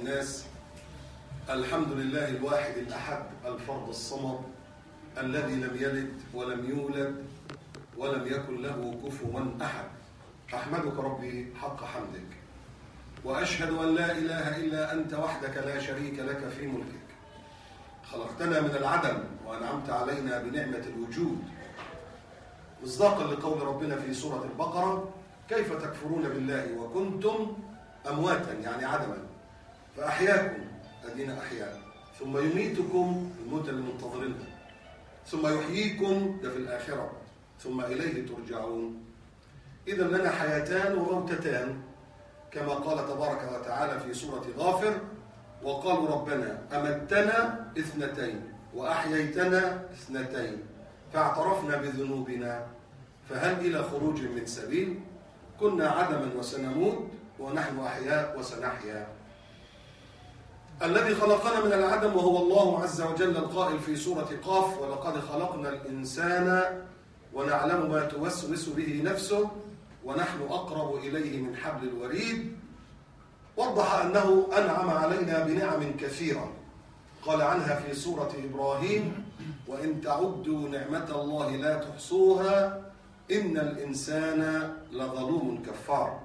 الناس. الحمد لله الواحد الأحد الفرد الصمد الذي لم يلد ولم يولد ولم يكن له كفوا أحد. أحمدك ربي حق حمدك، وأشهد أن لا إله إلا أنت وحدك لا شريك لك في ملكك. خلقتنا من العدم وأنعمت علينا بنعمة الوجود، مصداقا لقول ربنا في سورة البقرة: كيف تكفرون بالله وكنتم أمواتا، يعني عدما، فأحياكم، أدينا أحياء، ثم يميتكم، الموت اللي منتظرينها، ثم يحييكم، ده في الآخرة، ثم إليه ترجعون. إذا لنا حياتان وموتتان، كما قال تبارك وتعالى في سورة غافر: وقالوا ربنا أمتنا اثنتين وأحييتنا اثنتين فاعترفنا بذنوبنا فهل إلى خروج من سبيل. كنا عدما وسنموت ونحن أحياء وسنحيا. الذي خلقنا من العدم وهو الله عز وجل القائل في سورة قاف: ولقد خلقنا الإنسان ونعلم ما توسوس به نفسه ونحن أقرب إليه من حبل الوريد. وضح أنه أنعم علينا بنعم كثيرة، قال عنها في سورة إبراهيم: وإن تعدوا نعمة الله لا تحصوها إن الإنسان لظلوم كفار.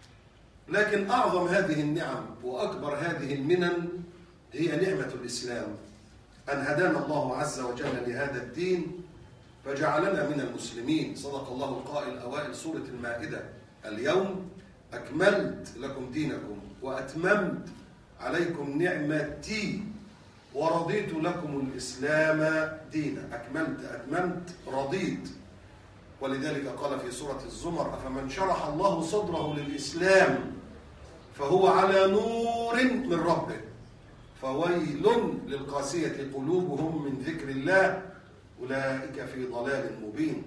لكن أعظم هذه النعم وأكبر هذه المنن هي نعمة الإسلام، أن هدانا الله عز وجل لهذا الدين فجعلنا من المسلمين. صدق الله القائل أوائل سورة المائدة: اليوم أكملت لكم دينكم وأتممت عليكم نعمتي ورضيت لكم الإسلام دينا. أكملت، أتممت، رضيت. ولذلك قال في سورة الزمر: أفمن شرح الله صدره للإسلام فهو على نور من ربه فويل للقاسية قلوبهم من ذكر الله أولئك في ضلال مبين.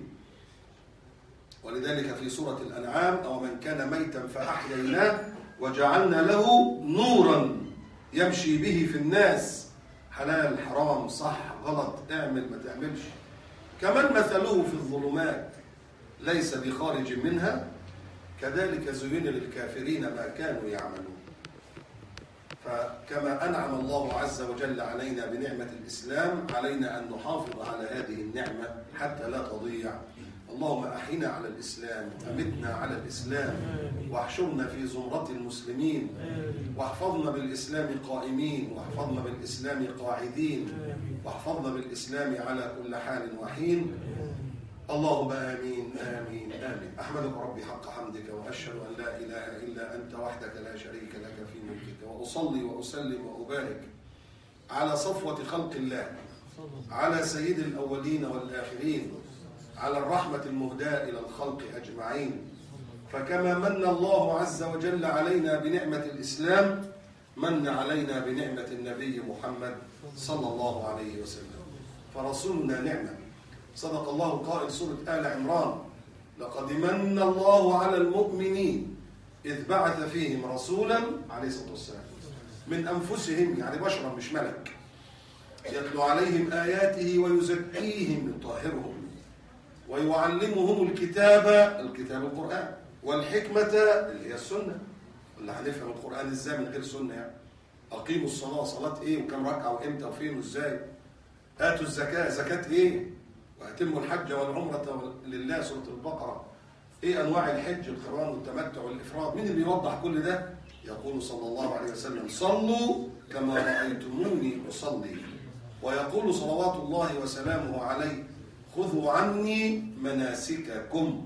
ولذلك في سورة الأنعام: أو من كان ميتا فأحييناه وجعلنا له نورا يمشي به في الناس. حلال، حرام، صح، غلط، اعمل، ما تعملش. كمن مثله في الظلمات ليس بخارج منها كذلك زين للكافرين ما كانوا يعملون. فكما أنعم الله عز وجل علينا بنعمة الإسلام علينا أن نحافظ على هذه النعمة حتى لا تضيع. اللهم أحينا على الإسلام وأمتنا على الإسلام واحشرنا في زمرة المسلمين واحفظنا بالإسلام قائمين واحفظنا بالإسلام قاعدين واحفظنا بالإسلام على كل حال وحين. اللهم آمين آمين آمين. أحمدك ربي حق حمدك، وأشهد أن لا إله إلا أنت وحدك لا شريك لك في ملكك، وأصلي وأسلم وأبارك على صفوة خلق الله، على سيد الأولين والآخرين، على الرحمة المهداة إلى الخلق أجمعين. فكما من الله عز وجل علينا بنعمة الإسلام من علينا بنعمة النبي محمد صلى الله عليه وسلم. فرسولنا نعمة. صدق الله القائل سورة آل عمران: لقد من الله على المؤمنين إذ بعث فيهم رسولا عليه الصلاة والسلام من أنفسهم، يعني بشرا مش ملك، يتلو عليهم آياته ويزكيهم، يطهرهم، ويعلمهم الكتاب القرآن، والحكمة اللي هي السنة، اللي هنفهم القرآن ازاي من غير سنة يعني. أقيموا الصلاة، صلاة ايه وكم ركعة وامتى وفين وازاي. آتوا الزكاة، زكاة ايه، وأتموا الحج والعمرة لله، سورة البقرة. ايه أنواع الحج، القران والتمتع والإفراد. مين اللي بيوضح كل ده؟ يقول صلى الله عليه وسلم: صلوا كما رأيتموني أصلي. ويقول صلوات الله وسلامه عليه: خذوا عني مناسككم.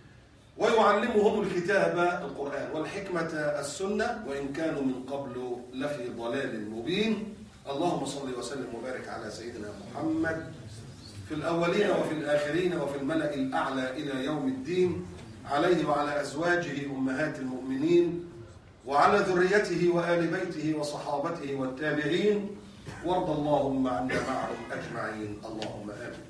ويعلمهم الكتاب القرآن والحكمة السنة، وإن كانوا من قبل لفي ضلال مبين. اللهم صل وسلم وبارك على سيدنا محمد في الأولين وفي الآخرين وفي الملأ الأعلى إلى يوم الدين، عليه وعلى أزواجه أمهات المؤمنين وعلى ذريته وآل بيته وصحابته والتابعين، وارض اللهم عنا معهم أجمعين. اللهم آمين.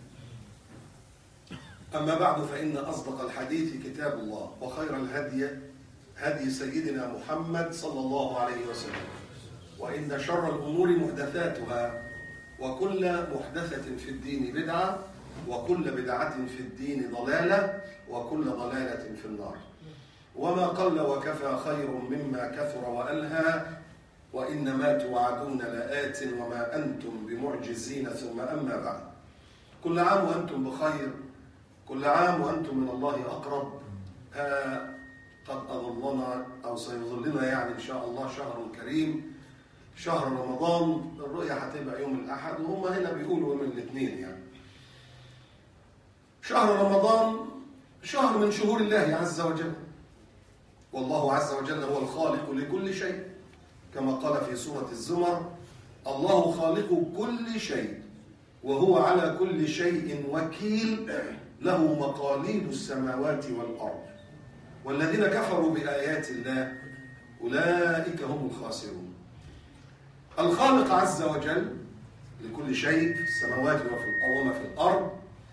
أما بعد، فإن أصدق الحديث كتاب الله، وخير الهدي هدي سيدنا محمد صلى الله عليه وسلم، وإن شر الأمور محدثاتها، وكل محدثة في الدين بدعة، وكل بدعة في الدين ضلالة، وكل ضلالة في النار. وما قل وكفى خير مما كثر وألهى، وإنما توعدون لآت وما أنتم بمعجزين. ثم أما بعد، كل عام وأنتم بخير، كل عام وأنتم من الله أقرب. قد أظلنا أو سيظلنا يعني إن شاء الله شهر كريم، شهر رمضان. الرؤية هتبقى يوم الأحد، وهم هنا بيقولوا يوم الاثنين. يعني شهر رمضان شهر من شهور الله عز وجل، والله عز وجل هو الخالق لكل شيء، كما قال في سورة الزمر: الله خالق كل شيء وهو على كل شيء وكيل، له مقاليد السماوات والأرض، والذين كفروا بآيات الله أولئك هم الخاسرون. الخالق عز وجل لكل شيء في السماوات وما في الأرض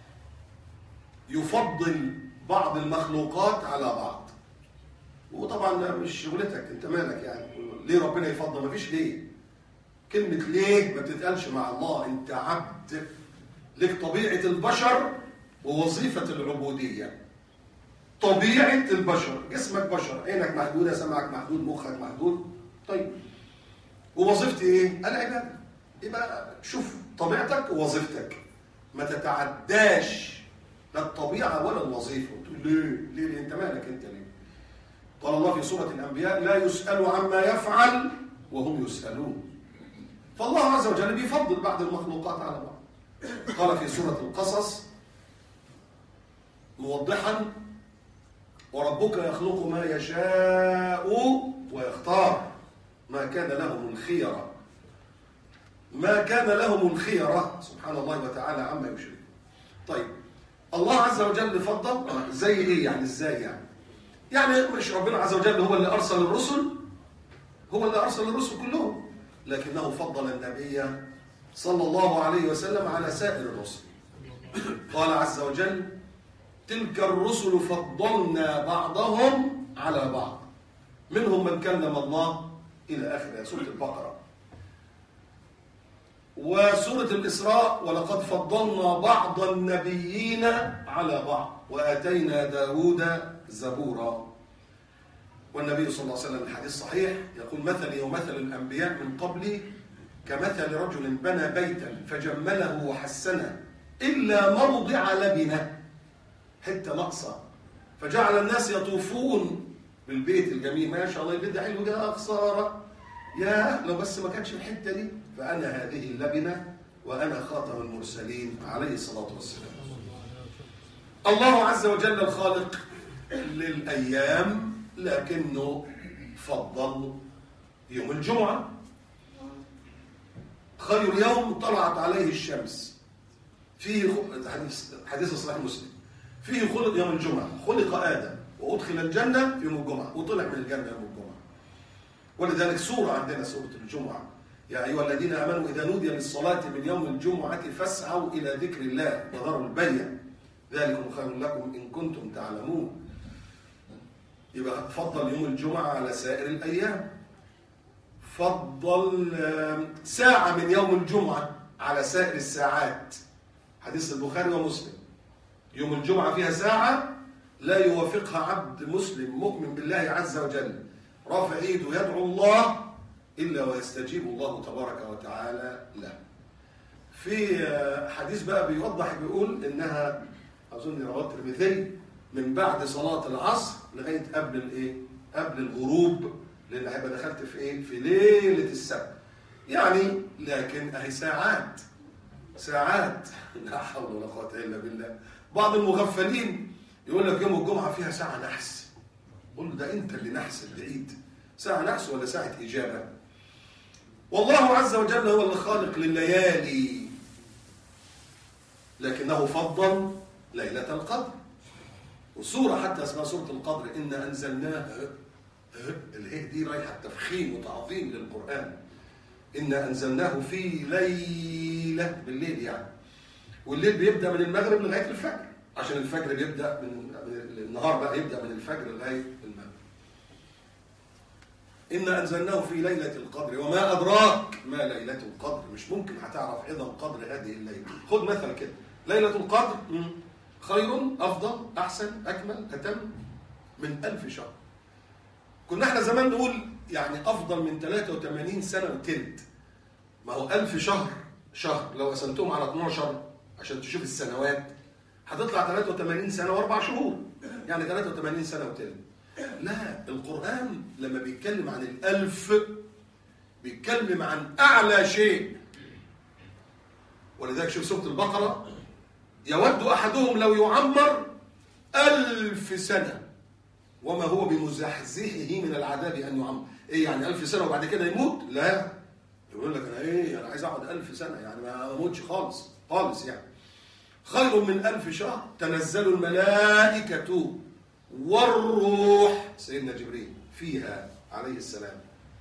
يفضل بعض المخلوقات على بعض. وطبعا مش شغلتك، انت مالك يعني ليه ربنا يفضل؟ ما فيش ليه. كلمة ليه ما بتتقالش مع الله. انت عبد، لك طبيعة البشر ووظيفة العبودية. طبيعة البشر، جسمك بشر، عينك محدودة، سمعك محدود، مخك محدود. طيب ووظيفتي ايه؟ العبادة. يبقى شوف طبيعتك ووظيفتك، ما تتعداش لا الطبيعة ولا الوظيفة. تقول ليه انت مالك انت ليه؟ قال الله في سورة الأنبياء: لا يسأل عما يفعل وهم يسألون. فالله عز وجل بيفضل بعض المخلوقات على بعض. قال في سورة القصص موضحا: وربك يخلق ما يشاء ويختار ما كان لهم الخيرة. ما كان لهم الخيرة، سبحان الله وتعالى عما يشركون. طيب الله عز وجل فضل زي ايه يعني؟ ازاي يعني مش ربنا عز وجل هو اللي أرسل الرسل؟ هو اللي أرسل الرسل كلهم، لكنه فضل النبي صلى الله عليه وسلم على سائر الرسل. قال عز وجل: تلك الرسل فضلنا بعضهم على بعض، منهم من كلم الله، إلى آخر سورة البقرة. وسورة الإسراء: ولقد فضلنا بعض النبيين على بعض وآتينا داود زبورا. والنبي صلى الله عليه وسلم الحديث صحيح يقول: مثلي ومثل الأنبياء من قبلي كمثل رجل بنى بيتا فجمله وحسنه إلا موضع لبنه، حتة ناقصة، فجعل الناس يطوفون بالبيت الجميل. ما شاء الله البيت ده حلو، ده خسارة، يا لو بس ما كانش الحتة دي. فأنا هذه اللبنة وأنا خاتم المرسلين عليه الصلاة والسلام. الله عز وجل الخالق للأيام، لكنه فضل يوم الجمعة. خير يوم طلعت عليه الشمس، فيه حديث صحيح مسلم، فيه خلق يوم الجمعة، خلق آدم وأدخل الجنة في يوم الجمعة، وطلع من الجنة يوم الجمعة. ولذلك سورة عندنا سورة الجمعة: يا أيها الذين آمنوا إذا نودي للصلاة من يوم الجمعة فاسعوا إلى ذكر الله وذروا البيع ذلكم خير لكم إن كنتم تعلمون. يبقى فضل يوم الجمعة على سائر الأيام. فضل ساعة من يوم الجمعة على سائر الساعات. حديث البخاري ومسلم: يوم الجمعة فيها ساعة لا يوافقها عبد مسلم مؤمن بالله عز وجل رافع ايده يدعو الله إلا ويستجيب الله تبارك وتعالى له. في حديث بقى بيوضح، بيقول إنها أظن رواه الترمذي من بعد صلاة العصر لغاية قبل الغروب، لأن هيبقى دخلت في في ليلة السبت يعني. لكن أهي ساعات لا حول ولا قوة إلا بالله. بعض المغفلين يقول لك يوم الجمعة فيها ساعة نحس. قل له ده أنت اللي نحس العيد، ساعة نحس ولا ساعة إجابة؟ والله عز وجل هو الخالق لليالي، لكنه فضل ليلة القدر. وسورة حتى اسمها سورة القدر: إنا أنزلناها. الهيه دي رايحة تفخيم وتعظيم للقرآن. إنا أنزلناه في ليلة، بالليل يعني، والليل بيبدأ من المغرب لغاية الفجر، عشان الفجر بيبدأ من النهار بقى يبدأ من الفجر لغاية المغرب. إنا أنزلناه في ليلة القدر وما أدراك ما ليلة القدر. مش ممكن هتعرف إذا قدر هذه الليلة. خد مثلا كده: ليلة القدر خير، أفضل، أحسن، أكمل، أتم من 1000 شهر. كنا احنا زمان نقول يعني أفضل من 83 سنة وتلت. ما هو 1000 شهر لو قسمتهم على 12 عشان تشوف السنوات هتطلع 83 سنة و4 شهور، يعني 83 سنة وتلت. لا، القرآن لما بيتكلم عن 1000 بيتكلم عن أعلى شيء. ولذلك شوف سورة البقرة: يود أحدهم لو يعمر 1000 سنة وما هو بمزحزحه من العذاب أن يعمر. إيه يعني 1000 سنة وبعد كده يموت؟ لا، يقول لك أنا عايز أقعد 1000 سنة، يعني ما أموتش خالص يعني. خير من 1000 شهر تنزل الملائكة والروح، سيدنا جبريل فيها عليه السلام،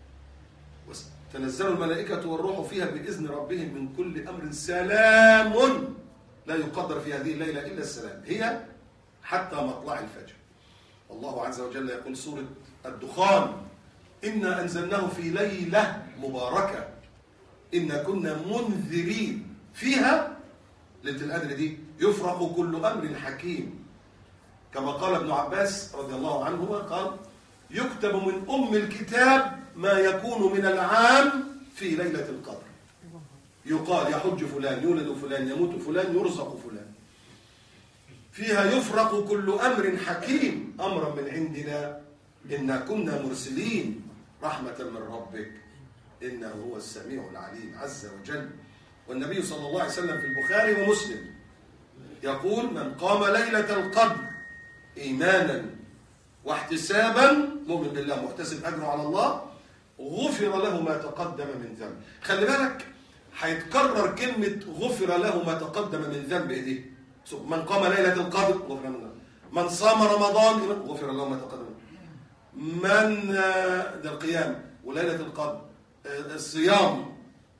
تنزل الملائكة والروح فيها بإذن ربهم من كل أمر سلام، لا يقدر في هذه الليلة إلا السلام، هي حتى مطلع الفجر. الله عز وجل يقول سورة الدخان: إنا أنزلناه في ليلة مباركة إنا كنا منذرين فيها، ليلة القدر دي يفرق كل أمر حكيم، كما قال ابن عباس رضي الله عنهما قال: يكتب من أم الكتاب ما يكون من العام في ليلة القدر. يقال يحج فلان، يولد فلان، يموت فلان، يرزق فلان. فيها يفرق كل أمر حكيم، أمرا من عندنا إنا كنا مرسلين رحمة من ربك إنه هو السميع العليم عز وجل. والنبي صلى الله عليه وسلم في البخاري ومسلم يقول: من قام ليلة القدر إيمانا واحتسابا، مؤمن بالله محتسب أجره على الله، غفر له ما تقدم من ذنب. خلي بالك هيتكرر كلمة غفر له ما تقدم من ذنبه دي. من قام ليلة القدر غفر له ما، من صام رمضان غفر له ما تقدم، من ده القيام وليلة القدر الصيام،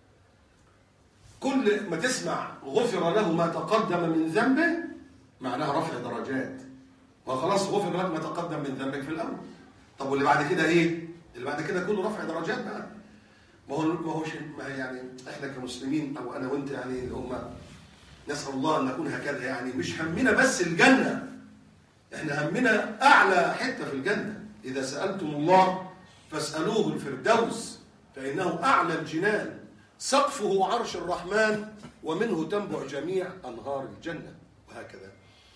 كل ما تسمع غفر له ما تقدم من ذنبه معناها رفع درجات. ما خلاص غفر له ما تقدم من ذنبك في الأول. طب واللي بعد كده إيه؟ اللي بعد كده كله رفع درجات بقى. ما يعني احنا كمسلمين او انا وانت يعني الامه نسال الله ان نكون هكذا، يعني مش همنا بس الجنه، احنا همنا اعلى حته في الجنه. اذا سالتم الله فاسالوه الفردوس فانه اعلى الجنان، سقفه عرش الرحمن ومنه تنبع جميع انهار الجنه، وهكذا.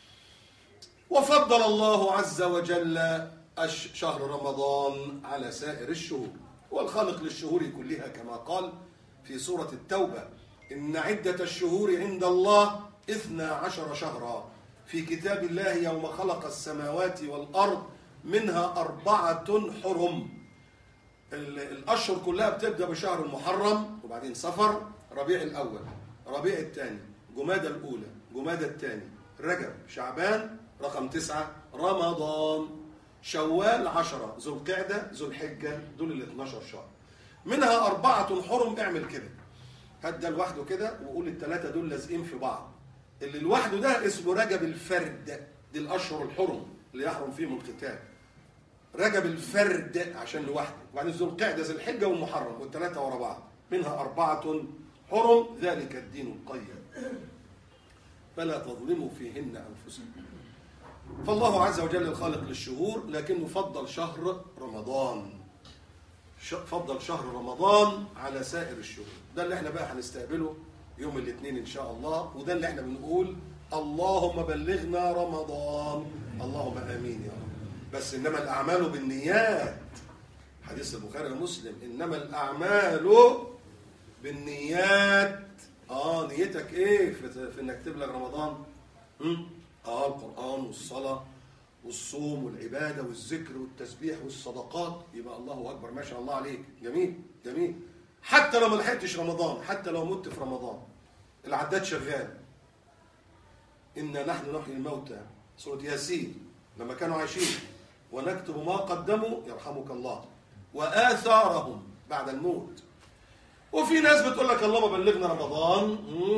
وفضل الله عز وجل شهر رمضان على سائر الشهور، هو الخالق للشهور كلها كما قال في سورة التوبة: إن عدة الشهور عند الله 12 شهرا في كتاب الله يوم خلق السماوات والأرض منها 4 حرم. الأشهر كلها بتبدأ بشهر المحرم، وبعدين صفر، ربيع الأول، ربيع الثاني، جمادى الأولى، جمادى الثاني، رجب، شعبان، رقم 9، رمضان، شوال، 10، ذو القعدة، ذو الحجة، دول ال 12 شهر. منها 4 حرم. اعمل كده، هات ده لوحده كده وقول الثلاثة دول لازقين في بعض. اللي لوحده ده اسمه رجب الفرد، دي الأشهر الحرم اللي يحرم فيهم القتال. رجب الفرد عشان لوحده، وبعدين ذو القعدة، ذو الحجة، والمحرم، والثلاثة ورا بعض. منها 4 حرم، ذلك الدين القيم فلا تظلموا فيهن أنفسكم. فالله عز وجل الخالق للشهور، لكنه فضل شهر رمضان، فضل شهر رمضان على سائر الشهور. ده اللي احنا بقى هنستقبله يوم الاثنين ان شاء الله، وده اللي احنا بنقول: اللهم بلغنا رمضان، اللهم امين يا رب. بس انما الاعمال بالنيات، حديث البخاري ومسلم: انما الاعمال بالنيات. نيتك ايه في انك تبلغ رمضان؟ القرآن والصلاة والصوم والعبادة والذكر والتسبيح والصدقات، يبقى الله أكبر، ما شاء الله عليك، جميل جميل. حتى لو ما لحقتش رمضان، حتى لو مت في رمضان، العداد شغال. إنا نحن نحيي الموتى، سورة ياسين، لما كانوا عايشين، ونكتب ما قدموا، يرحمك الله، وآثارهم بعد الموت. وفي ناس بتقول لك اللهم بلغنا رمضان،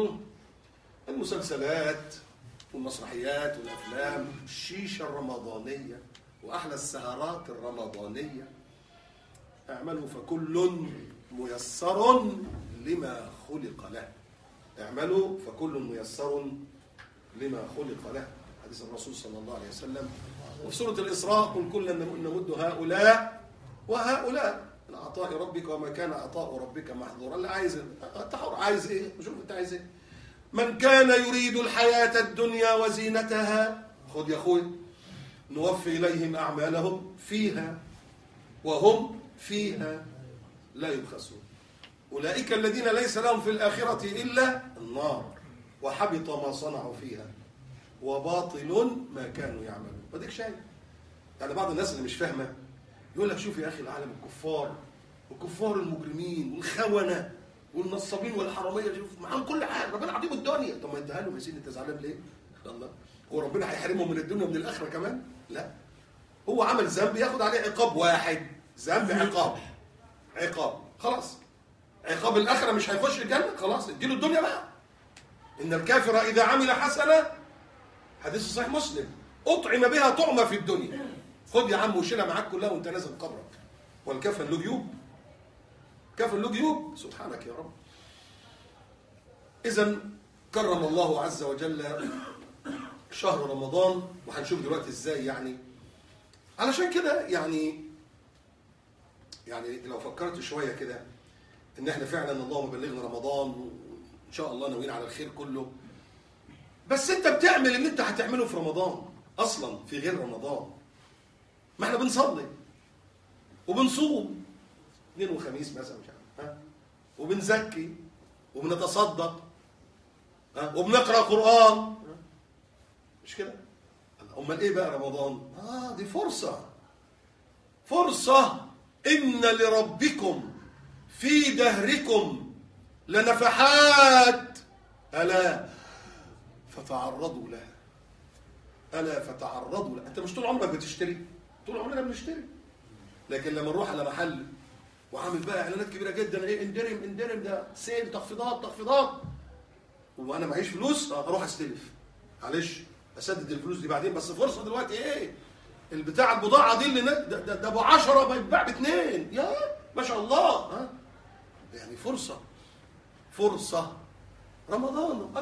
المسلسلات والمسرحيات والأفلام، الشيشة الرمضانية، وأحلى السهرات الرمضانية. اعملوا فكل ميسر لما خلق له. اعملوا فكل ميسر لما خلق له، حديث الرسول صلى الله عليه وسلم. وفي سورة الإسراء: قل كلا نمد هؤلاء وهؤلاء. من عطاء ربك وما كان عطاء ربك محظورا. اللي عايز انت حر، عايز ايه؟ شوف انت عايز ايه. من كان يريد الحياة الدنيا وزينتها، خد يا اخوي، نوفي اليهم اعمالهم فيها وهم فيها لا يبخسون. اولئك الذين ليس لهم في الاخرة الا النار وحبط ما صنعوا فيها وباطل ما كانوا يعملون. وديك شايف يعني بعض الناس اللي مش فاهمه يقول لك شوف يا اخي العالم الكفار والكفار المجرمين والخونه والنصابين والحراميه، شوف معاهم كل حاجه، ربنا عطيهم الدنيا. طب ما اديها لهم يا سيدي، انت زعلان ليه؟ الله، هو ربنا هيحرمهم من الدنيا ومن الاخره كمان؟ لا، هو عمل ذنب ياخد عليه عقاب واحد، ذنب عقاب خلاص. عقاب الاخره مش هيخش الجنه، خلاص اديله الدنيا بقى. ان الكافر اذا عمل حسنه، حديث صحيح مسلم، اطعم بها طعمه في الدنيا. خد يا عم وشيلها معاك كلها وانت نازل قبرك. والكفن له جيوب، كفن له جيوب، سبحانك يا رب. اذا كرم الله عز وجل شهر رمضان، وهنشوف دلوقتي ازاي. يعني علشان كده يعني لو فكرت شويه كده ان احنا فعلا اللهم بلغنا رمضان وان شاء الله ناويين على الخير كله، بس انت بتعمل اللي انت هتعمله في رمضان اصلا في غير رمضان. ما احنا بنصلي وبنصوم اثنين وخميس مثلا، مش عارف، وبنزكي وبنتصدق، وبنقرا قران، مش كده؟ امال ايه بقى رمضان؟ دي فرصه. ان لربكم في دهركم لنفحات الا فتعرضوا لها. انت مش طول عمرك بتشتري؟ طول عمرنا بنشتري، لكن لما نروح على محل وعامل بقى اعلانات كبيره جدا، ايه اندرم ده سيل، تخفيضات، وانا معيش فلوس اروح استلف، معلش اسدد الفلوس دي بعدين، بس فرصه دلوقتي. ايه البتاع البضاعه دي اللي ده ابو 10 بيتباع ب2، يا ما شاء الله. يعني فرصه رمضان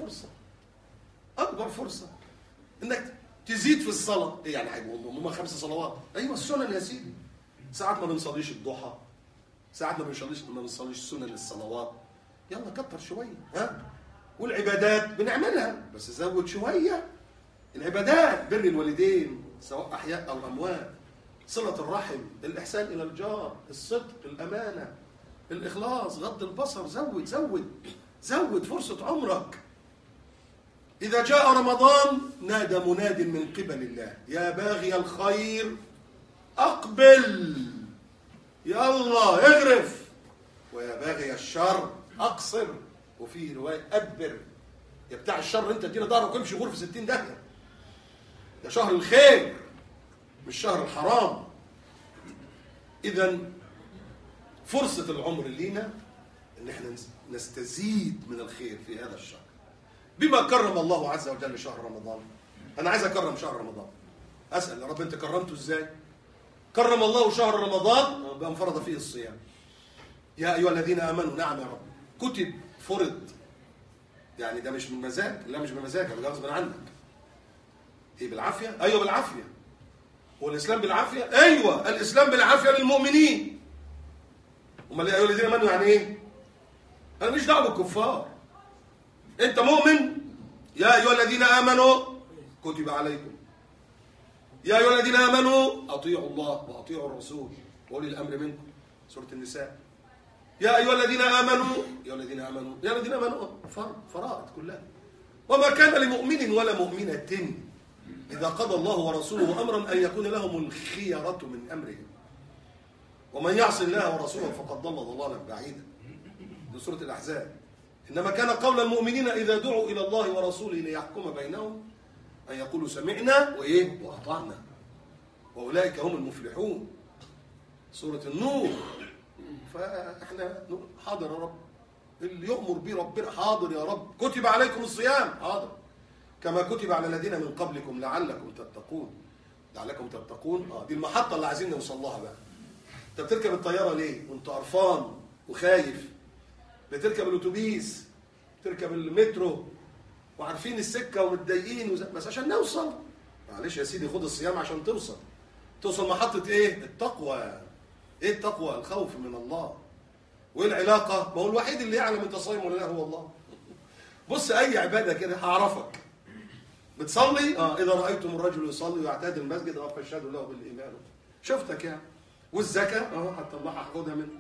اكبر فرصه انك تزيد في الصلاه. ايه يعني هيبقوا هم 5 صلوات؟ ايوه السنن يا سيدي. ساعات ما بنصليش الضحى، ساعات ما بنصليش سنن الصلوات، يلا كتر شويه. والعبادات بنعملها بس زود شويه. العبادات بر الوالدين سواء احياء او اموات، صله الرحم، الاحسان الى الجار، الصدق، الامانه، الاخلاص، غض البصر. زود فرصه عمرك. إذا جاء رمضان نادى مناد من قبل الله يا باغي الخير أقبل، يلا اغرف، ويا باغي الشر أقصر. وفي رواية أدبر، يا بتاع الشر أنت ادينا ظهرك وامشي غور في 60 داهية. يا شهر الخير مش شهر الحرام. إذا فرصة العمر لينا إن احنا نستزيد من الخير في هذا الشهر بما كرم الله عز وجل شهر رمضان. أنا عايز أكرم شهر رمضان. أسأل يا رب أنت كرمته إزاي؟ كرم الله شهر رمضان بأن فرض فيه الصيام. يا أيها الذين آمنوا، نعم يا رب، كتب، فرض. يعني ده مش من مزاج، لا مش بمزاجك، ده غصب عنك. إيه بالعافية؟ أيوه بالعافية. هو الإسلام بالعافية؟ أيوه الإسلام بالعافية للمؤمنين. أمال يا أيها الذين آمنوا يعني إيه؟ أنا مش دعوة بالكفار. أنت مؤمن؟ يا أيها الذين آمنوا كتب عليكم. يا أيها الذين آمنوا أطيعوا الله وأطيعوا الرسول وأولي الأمر منكم، سورة النساء. يا أيها الذين آمنوا فرائض كلها. وما كان لمؤمن ولا مؤمنة إذا قضى الله ورسوله أمرا أن يكون لهم الخيرة من أمرهم ومن يعص الله ورسوله فقد ضل ضلالا بعيدا، من سورة الأحزاب. إنما كان قول المؤمنين إذا دعوا إلى الله ورسوله ليحكم بينهم أن يقولوا سمعنا وأطعنا وأولئك هم المفلحون، سورة النور. فإحنا حاضر يا رب، اللي يؤمر به ربنا حاضر يا رب. كتب عليكم الصيام، حاضر، كما كتب على الذين من قبلكم لعلكم تتقون. دي المحطة اللي عايزين نوصل لها بقى. انت بتركب الطيارة ليه وانت قرفان وخايف؟ بتركب الاتوبيس، بتركب المترو وعارفين السكة ومتضايقين بس عشان نوصل. معلش يا سيدي، خد الصيام عشان توصل محطة ايه؟ التقوى. ايه التقوى؟ الخوف من الله. وايه العلاقه؟ ما هو الوحيد اللي يعلم انت صايم ولا لا هو الله. بص اي عباده كده هعرفك. بتصلي؟ اذا رايتم الرجل يصلي ويعتاد المسجد فاشهدوا له بالايمان. شفتك يعني. والزكاه هتطلعها هاخدها منه.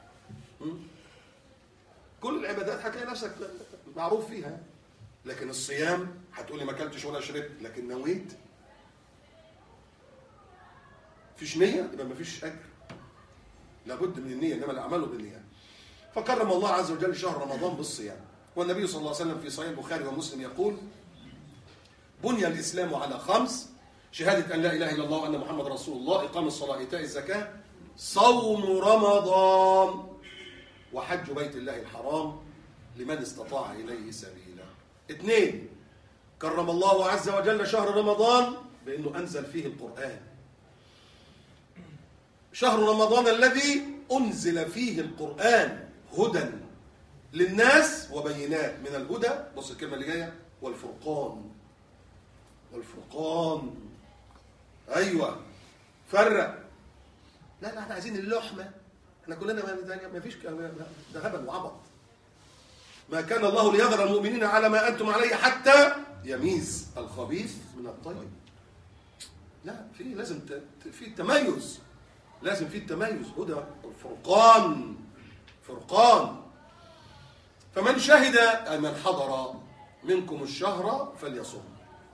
كل العبادات هتلاقي نفسك معروف فيها. لكن الصيام هتقولي ما اكلتش ولا شربت، لكن نويت. مفيش نيه يبقى مفيش اجر. لابد من النيه، انما الاعمال بالنيه. فكرم الله عز وجل شهر رمضان بالصيام. والنبي صلى الله عليه وسلم في صحيح البخاري ومسلم يقول: بني الاسلام على 5: شهاده ان لا اله الا الله وان محمد رسول الله، اقام الصلاه، ايتاء الزكاه، صوم رمضان، وحج بيت الله الحرام لمن استطاع اليه سبيلا. 2: كرم الله عز وجل شهر رمضان بانه انزل فيه القران. شهر رمضان الذي انزل فيه القران هدى للناس وبينات من الهدى، بص الكلمه اللي جايه، والفرقان. والفرقان، ايوه، فرق. لا احنا عايزين اللحمه، احنا كلنا ما فيش، ده هبل وعبط. ما كان الله ليذر المؤمنين على ما انتم عليه حتى يميز الخبيث من الطيب. لا، في لازم في تميز، لازم في التميز. هدى الفرقان، فرقان. فمن شهد أي من حضر منكم الشهر فليصم.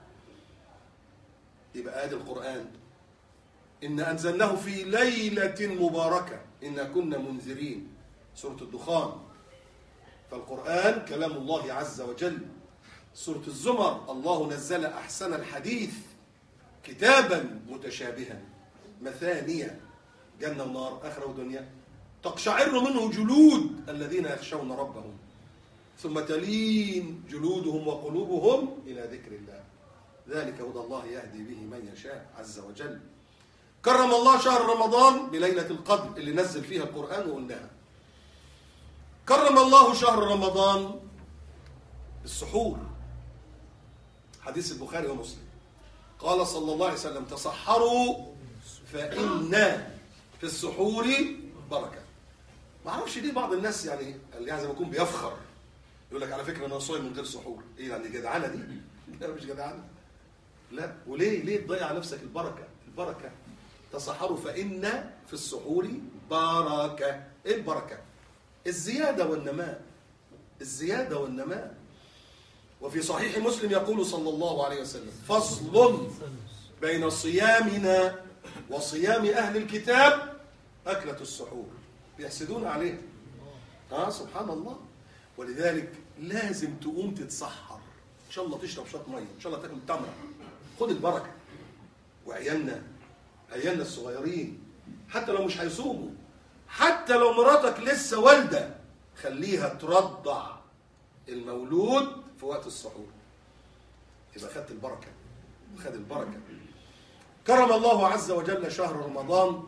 يبقى آدي القرآن: إن أنزلناه في ليلة مباركة إنا كنا منذرين، سورة الدخان. فالقرآن كلام الله عز وجل. سورة الزمر: الله نزل أحسن الحديث كتابا متشابها مثانية، جنة ونار، آخرة ودنيا، تقشعر منه جلود الذين يخشون ربهم ثم تلين جلودهم وقلوبهم إلى ذكر الله، ذلك هدى الله يهدي به من يشاء عز وجل. كرم الله شهر رمضان بليلة القدر اللي نزل فيها القرآن وقلناها. كرم الله شهر رمضان بالسحور. حديث البخاري ومسلم، قال صلى الله عليه وسلم: تصحروا فإن في السحور بركة. ما اعرفش ليه بعض الناس يعني زي ما يكون بيفخر، يقول لك على فكرة أنا صايم من غير سحور. إيه يعني جدعانة دي؟ لا مش جدعانة. لا، وليه تضيع على نفسك البركة؟ البركة تصحروا فإن في السحور بركة. إيه البركة؟ الزيادة والنماء، الزيادة والنماء. وفي صحيح مسلم يقول صلى الله عليه وسلم: فصل بين صيامنا وصيام أهل الكتاب أكلة السحور. بيحسدون عليها. سبحان الله. ولذلك لازم تقوم تتسحر، إن شاء الله تشرب شوية مية، إن شاء الله تاكل تمرة، خد البركة. وعيالنا الصغيرين حتى لو مش هيصوموا، حتى لو مراتك لسه والدة، خليها ترضع المولود في وقت السحور، يبقى خدت البركة، خد البركة. كرم الله عز وجل شهر رمضان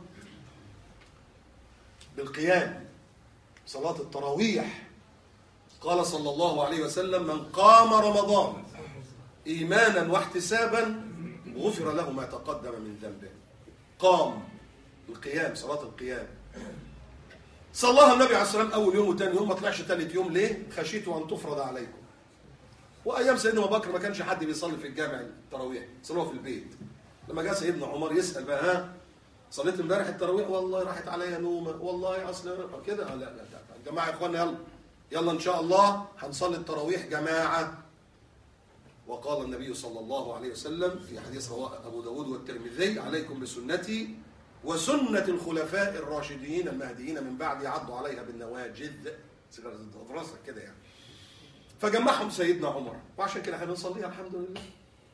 بالقيام، صلاة التراويح. قال صلى الله عليه وسلم: من قام رمضان إيمانا واحتسابا غفر له ما تقدم من ذنبه. قام، القيام، صلاة القيام. صلاها النبي عليه الصلاة والسلام أول يوم وثاني يوم، ما طلعش ثالث يوم. ليه؟ خشيت أن تفرض عليكم. وأيام سيدنا أبو بكر ما كانش حد بيصلي في الجامع التراويح، صلوها في البيت. لما جاء سيدنا عمر يسأل بقى: صليت امبارح التراويح؟ والله راحت عليا نومه، والله اصل كده. لا يا جماعه يا اخوانا، يلا ان شاء الله هنصلي التراويح جماعه. وقال النبي صلى الله عليه وسلم في حديث رواه ابو داود والترمذي: عليكم بسنتي وسنه الخلفاء الراشدين المهديين من بعدي، عضوا عليها بالنواجذ، راسك كده يعني. فجمعهم سيدنا عمر، وعشان كده احنا بنصليها الحمد لله.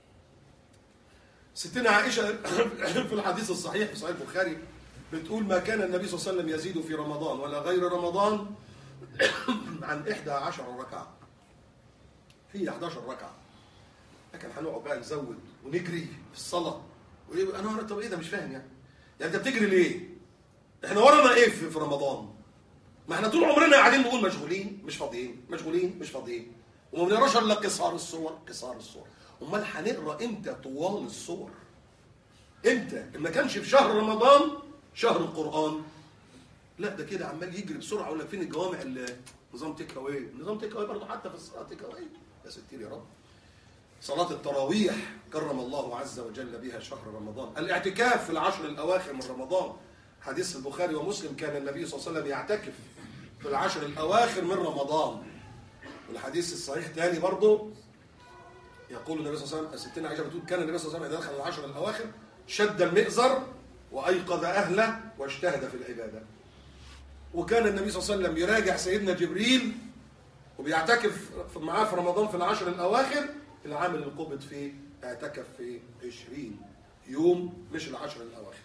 ستنا عائشة في الحديث الصحيح في صحيح البخاري بتقول: ما كان النبي صلى الله عليه وسلم يزيد في رمضان ولا غير رمضان عن 11 ركعة. في 11 ركعة. لكن هنقعد بقى نزود ونجري في الصلاة. أنا طب إيه ده؟ مش فاهم يعني أنت بتجري ليه؟ إحنا ورانا إيه في رمضان؟ ما إحنا طول عمرنا قاعدين نقول مشغولين مش فاضيين، مشغولين مش فاضيين، وما بنقراش إلا قصار الصور، قصار الصور. امال هنقرا امتى طوال الصور؟ امتى؟ ما كانش في شهر رمضان شهر القرآن، لا ده كده عمال يجري بسرعه، يقول لك فين الجوامع نظام تيك اواي، نظام تيك اواي برضه حتى في الصلاه تيك اواي. يا ستير يا رب. صلاه التراويح كرم الله عز وجل بها شهر رمضان. الاعتكاف في العشر الاواخر من رمضان، حديث البخاري ومسلم، كان النبي صلى الله عليه وسلم يعتكف في العشر الاواخر من رمضان. والحديث الصحيح الثاني برضه يقول النبي صلى الله عليه وسلم، ستنا عائشه بتقول كان النبي صلى الله عليه وسلم اذا دخل العشر الاواخر شد المئزر وايقظ اهله واجتهد في العباده. وكان النبي صلى الله عليه وسلم يراجع سيدنا جبريل وبيعتكف معاه في رمضان في العشر الاواخر. العام اللي قبض فيه اعتكف في 20 يوم مش العشر الاواخر.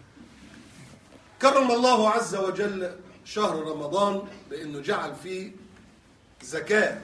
كرم الله عز وجل شهر رمضان بانه جعل فيه زكاه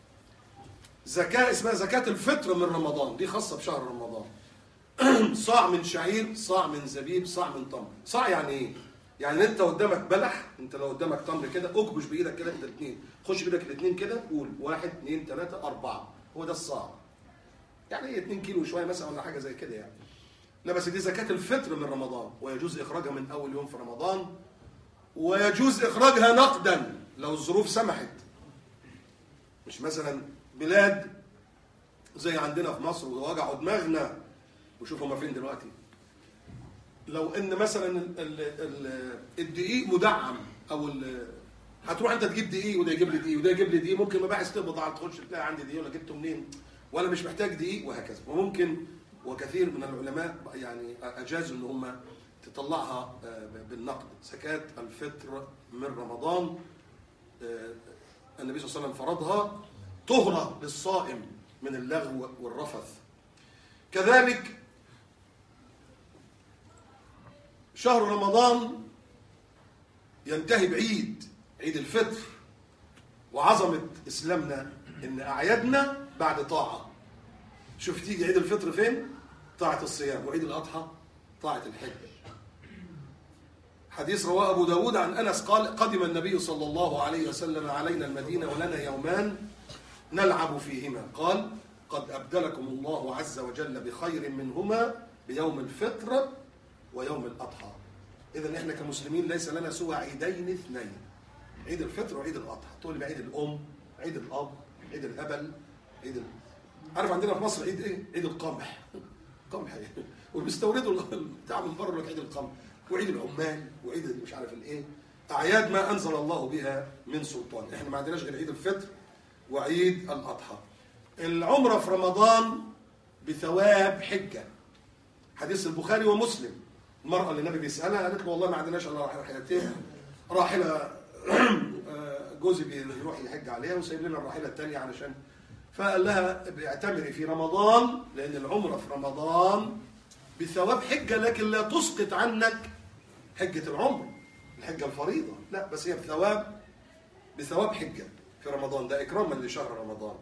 اسمها زكاه الفطر من رمضان، دي خاصه بشهر رمضان. صاع من شعير، صاع من زبيب، صاع من تمر. صاع يعني ايه؟ يعني انت قدامك بلح، انت لو قدامك تمر كده اكبش بايدك كده الاثنين، خش بايدك الاثنين كده قول 1 2 3 4، هو ده الصاع. يعني 2 كيلو شويه مثلا ولا حاجه زي كده يعني. لا بس دي زكاه الفطر من رمضان، ويجوز اخراجها من اول يوم في رمضان، ويجوز اخراجها نقدا لو الظروف سمحت. مش مثلا بلاد زي عندنا في مصر ووجعوا دماغنا وشوفوا ما فين دلوقتي. لو ان مثلا الدقيق مدعم او هتروح انت تجيب دقيق وده يجيب لي دقيق وده يجيب لي دقيق، ممكن مباحث تقبض على تخش تلاقي عندي دقيق ولا جبته منين ولا مش محتاج دقيق وهكذا. وممكن وكثير من العلماء يعني اجازوا ان هم تطلعها بالنقد. زكاة الفطر من رمضان النبي صلى الله عليه وسلم فرضها طهرة للصائم من اللغو والرفث. كذلك شهر رمضان ينتهي بعيد الفطر، وعظمة إسلامنا إن أعيادنا بعد طاعة. شوف تيجي عيد الفطر فين؟ طاعة الصيام، وعيد الأضحى طاعة الحج. حديث رواه أبو داود عن أنس قال قدم النبي صلى الله عليه وسلم علينا المدينة ولنا يومان نلعب فيهما، قال قد أبدلكم الله عز وجل بخير منهما بيوم الفطر ويوم الأضحى. إذن إحنا كمسلمين ليس لنا سوى عيدين اثنين، عيد الفطر وعيد الأضحى. تقول لي عيد الأم، عيد الأب، عيد الهبل، عارف عندنا في مصر عيد إيه؟ عيد القمح. قمح وبيستوردوا بتاع من بره لك عيد القمح، وعيد العمال، وعيد مش عارف الإيه. أعياد ما أنزل الله بها من سلطان. إحنا ما عندناش غير عيد الفطر وعيد الأضحى. العمرة في رمضان بثواب حجة. حديث البخاري ومسلم، المرأة اللي النبي بيسألها قالت له والله ما عندناش الا راحلتين، راحلة جوزي بيروح يحج عليها وسايب لنا الراحلة الثانية علشان، فقال لها اعتمري في رمضان لأن العمرة في رمضان بثواب حجة، لكن لا تسقط عنك حجة العمر، الحجة الفريضة، لا بس هي بثواب حجة في رمضان، ده إكراما لشهر رمضان.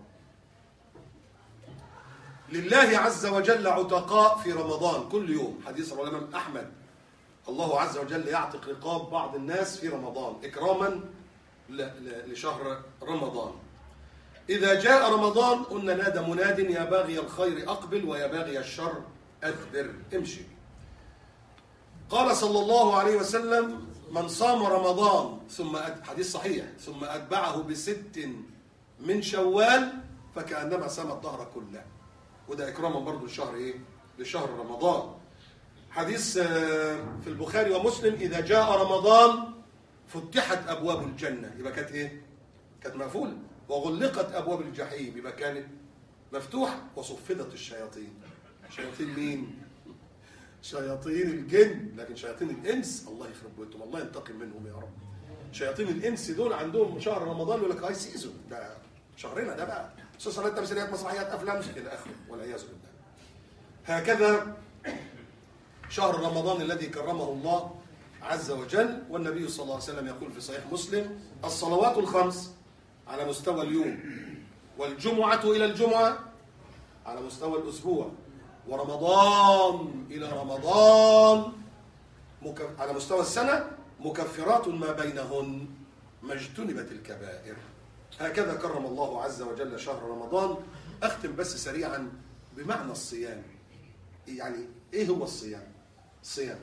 لله عز وجل عتقاء في رمضان كل يوم. حديث رواه الإمام أحمد الله عز وجل يعتق رقاب بعض الناس في رمضان إكراما لشهر رمضان. إذا جاء رمضان قلنا نادى مناد يا باغي الخير أقبل ويا باغي الشر أدبر، امشي. قال صلى الله عليه وسلم من صام رمضان حديث صحيح ثم أتبعه ب6 من شوال فكأنما صام الدهر كله، وده إكراما برضو للشهر إيه؟ لشهر رمضان. حديث في البخاري ومسلم إذا جاء رمضان فتحت أبواب الجنة، يبقى كانت إيه؟ كانت مقفولة. وغلقت أبواب الجحيم، يبقى كانت مفتوحة. وصفدت الشياطين. شياطين مين؟ شياطين الجن، لكن شياطين الإنس الله يخرب بيتهم، الله ينتقم منهم يا رب. شياطين الإنس دول عندهم شهر رمضان يقول لك هاي سيزون، ده شهرنا ده بقى، مسلسلات تمثيليات مسرحيات أفلام إلى آخره والعياذ بالله. هكذا شهر رمضان الذي كرمه الله عز وجل. والنبي صلى الله عليه وسلم يقول في صحيح مسلم الصلوات الخمس على مستوى اليوم، والجمعة إلى الجمعة على مستوى الأسبوع، ورمضان إلى رمضان على مستوى السنة مكفرات ما بينهن ما اجتنبت الكبائر. هكذا كرم الله عز وجل شهر رمضان. أختم بس سريعا بمعنى الصيام. يعني إيه هو الصيام؟ الصيام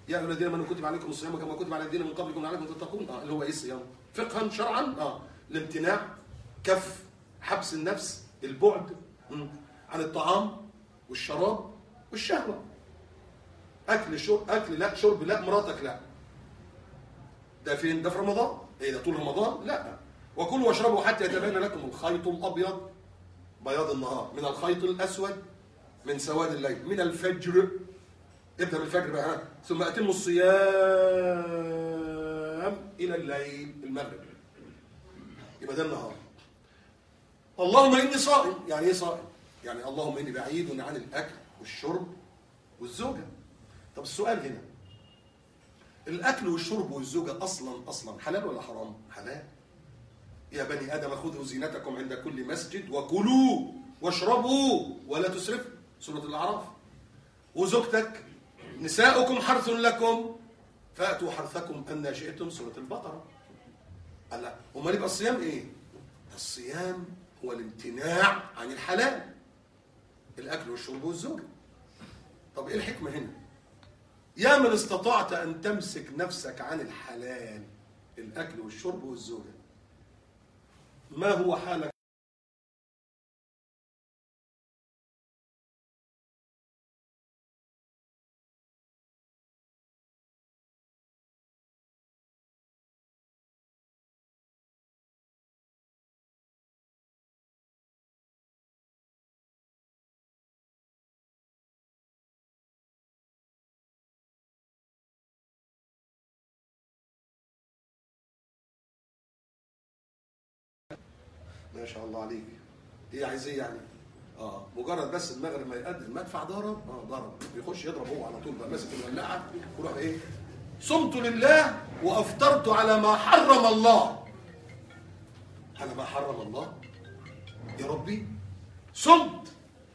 يا ايها الذين امنوا كتب عليكم الصيام كما كتب على الذين من قبلكم لعلكم تتقون. اللي هو ايه الصيام؟ فقها شرعا الامتناع، كف، حبس النفس، البعد عن الطعام والشراب والشهوه. اكل شرب، اكل لا، شرب لا، مراتك لا. ده فين؟ ده في رمضان. ايه ده طول رمضان؟ لا. وكلوا واشربوا حتى يتبين لكم الخيط الابيض بياض النهار من الخيط الاسود من سواد الليل، من الفجر. ابدا من الفجر بقى، ثم اتموا الصيام الى الليل، المغرب. يبقى ده النهار. اللهم اني صائم. يعني ايه صائم؟ يعني اللهم اني بعيد عن الاكل والشرب والزوجه. طب السؤال هنا، الاكل والشرب والزوجه اصلا حلال ولا حرام؟ حلال. يا بني ادم خذوا زينتكم عند كل مسجد وكلوا واشربوا ولا تسرفوا، سوره الاعراف. وزوجتك نساؤكم حرث لكم فاتوا حرثكم ان شئتم، سوره البقره. لا، امال يبقى الصيام ايه؟ الصيام هو الامتناع عن الحلال، الاكل والشرب والزوجه. طب ايه الحكمه هنا؟ يا من استطعت ان تمسك نفسك عن الحلال، الاكل والشرب والزوجه، ما هو حالك؟ ما شاء الله عليك. ايه عايز ايه يعني؟ مجرد بس المغرب ما يقدم مدفع ضرب، ضرب، يخش يضرب هو على طول بقى، ماسك الملاعه ويروح ايه؟ صمت لله وافطرت على ما حرم الله. على ما حرم الله يا ربي، صمت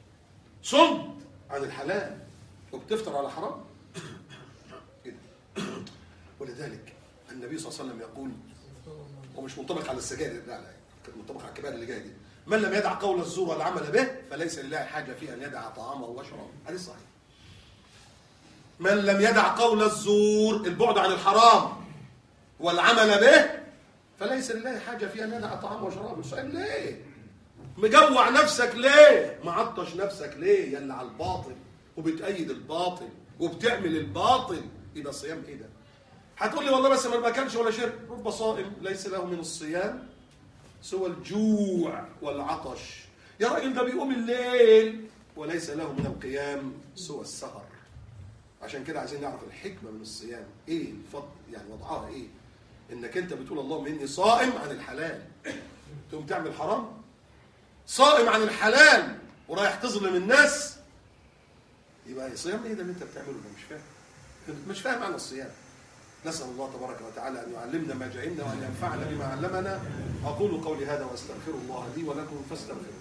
عن الحلال وبتفطر على حرام كده. ولذلك النبي صلى الله عليه وسلم يقول، هو مش منطبق على السجاير، لا منطبق على الكبائر اللي جايه دي: من لم يدع قول الزور والعمل به فليس لله حاجه في ان يدع طعامه وشرابه. حديث صحيح. من لم يدع قول الزور، البعد عن الحرام، والعمل به فليس لله حاجه في ان يدع طعامه وشرابه. السؤال ليه؟ مجوع نفسك ليه؟ معطش نفسك ليه؟ يلا على الباطل وبتأيد الباطل وبتعمل الباطل. يبقى الصيام ايه ده؟ هتقول لي والله بس ما باكلش ولا شرب. رب صائم ليس له من الصيام سوى الجوع والعطش. يا راجل ده بيقوم الليل وليس له من القيام سوى السهر. عشان كده عايزين نعرف الحكمه من الصيام ايه، الفضل يعني وضعها ايه. انك انت بتقول اللهم اني صائم عن الحلال، تقوم تعمل حرام. صائم عن الحلال ورايح تظلم الناس، يبقى صيام ايه ده اللي انت بتعمله ده؟ مش فاهم عن الصيام. نسأل الله تبارك وتعالى أن يعلمنا ما جهلنا وأن ينفعنا بما علمنا. أقول قولي هذا وأستغفر الله لي ولكم فاستغفروه.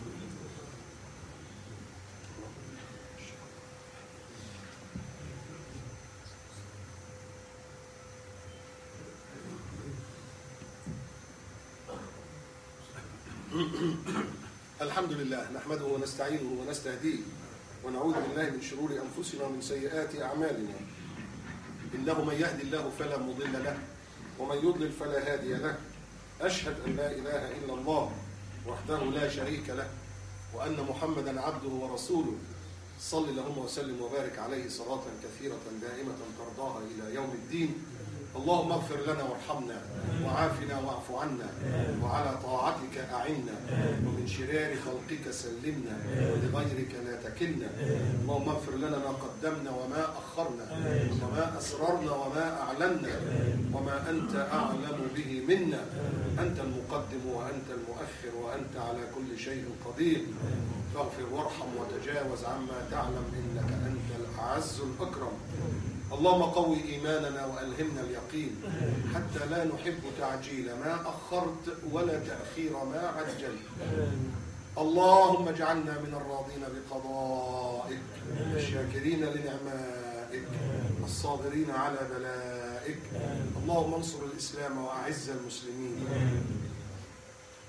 الحمد لله، نحمده ونستعينه ونستهديه ونعوذ بالله من شرور أنفسنا ومن سيئات أعمالنا. إنه من يهدي الله فلا مضل له ومن يضلل فلا هادي له. أشهد أن لا إله إلا الله وحده لا شريك له وأن محمدا عبده ورسوله. صل اللهم وسلم وبارك عليه صلاة كثيرة دائمة ترضاها إلى يوم الدين. اللهم اغفر لنا وارحمنا وعافنا واعف عنا وعلى طاعتك أعنا ومن شرار خلقك سلمنا ولغيرك لا تكلنا. اللهم اغفر لنا ما قدمنا وما أخرنا وما أسررنا وما أعلنا وما أنت أعلم به منا. أنت المقدم وأنت المؤخر وأنت على كل شيء قدير. فاغفر وارحم وتجاوز عما تعلم إنك أنت الأعز الأكرم. اللهم قوي إيماننا وألهمنا اليقين حتى لا نحب تعجيل ما أخرت ولا تأخير ما عجلت. اللهم اجعلنا من الراضين بقضائك الشاكرين لنعمائك الصابرين على بلائك. اللهم انصر الإسلام وأعز المسلمين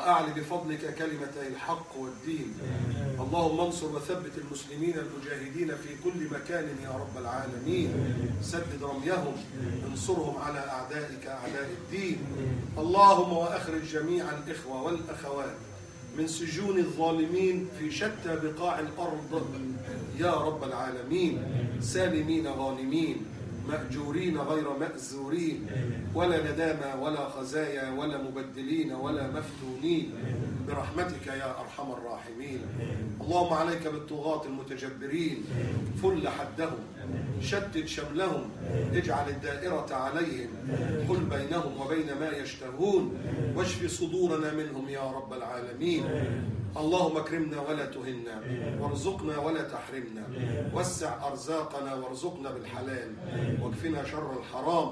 وأعل بفضلك كلمتي الحق والدين. اللهم انصر وثبت المسلمين المجاهدين في كل مكان يا رب العالمين. سدد رميهم، انصرهم على أعدائك أعداء الدين. اللهم وأخرج جميع الإخوة والأخوات من سجون الظالمين في شتى بقاع الأرض يا رب العالمين، سالمين غانمين مأجورين غير مأزورين، ولا ندامى ولا خزايا ولا مبدلين ولا مفتونين، برحمتك يا أرحم الراحمين. اللهم عليك بالطغاة المتجبرين، فل حدهم، شتت شملهم، اجعل الدائرة عليهم، حل بينهم وبين ما يشتهون، واشف صدورنا منهم يا رب العالمين. اللهم اكرمنا ولا تهنا، وارزقنا ولا تحرمنا، وسع أرزاقنا وارزقنا بالحلال، واكفنا شر الحرام.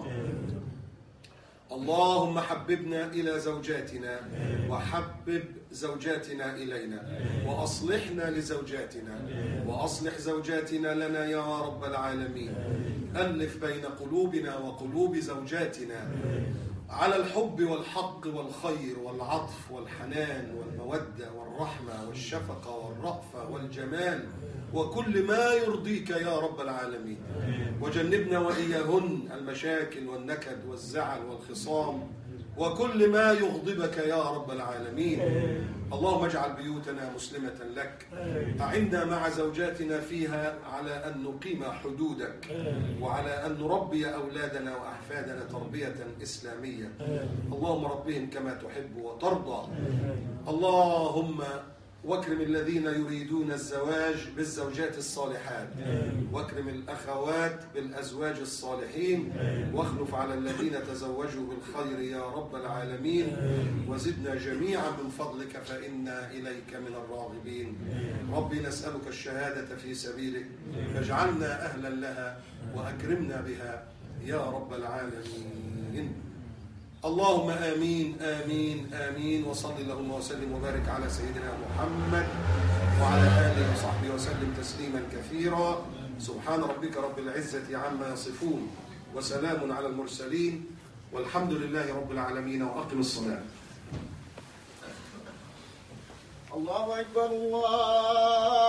اللهم حببنا إلى زوجاتنا، وحبب زوجاتنا إلينا، وأصلحنا لزوجاتنا، وأصلح زوجاتنا لنا يا رب العالمين. ألف بين قلوبنا وقلوب زوجاتنا على الحب والحق والخير والعطف والحنان والمودة والرحمة والشفقة والرأفة والجمال، وكل ما يرضيك يا رب العالمين. وجنبنا وإياهن المشاكل والنكد والزعل والخصام، وكل ما يغضبك يا رب العالمين. اللهم اجعل بيوتنا مسلمة لك، أعنا مع زوجاتنا فيها على أن نقيم حدودك، وعلى أن نربي أولادنا وأحفادنا تربية إسلامية. اللهم ربهم كما تحب وترضى. اللهم واكرم الذين يريدون الزواج بالزوجات الصالحات، واكرم الأخوات بالأزواج الصالحين، واخلف على الذين تزوجوا بالخير يا رب العالمين. وزدنا جميعا من فضلك فإنا إليك من الراغبين. ربي نسألك الشهادة في سبيلك، فاجعلنا أهلا لها وأكرمنا بها يا رب العالمين. اللهم آمين آمين آمين. وصل اللهم وسلم وبارك على سيدنا محمد وعلى آله وصحبه وسلم تسليما كثيرا. سبحان ربك رب العزة عما يصفون، وسلام على المرسلين، والحمد لله رب العالمين. وأقم الصلاة. الله أكبر الله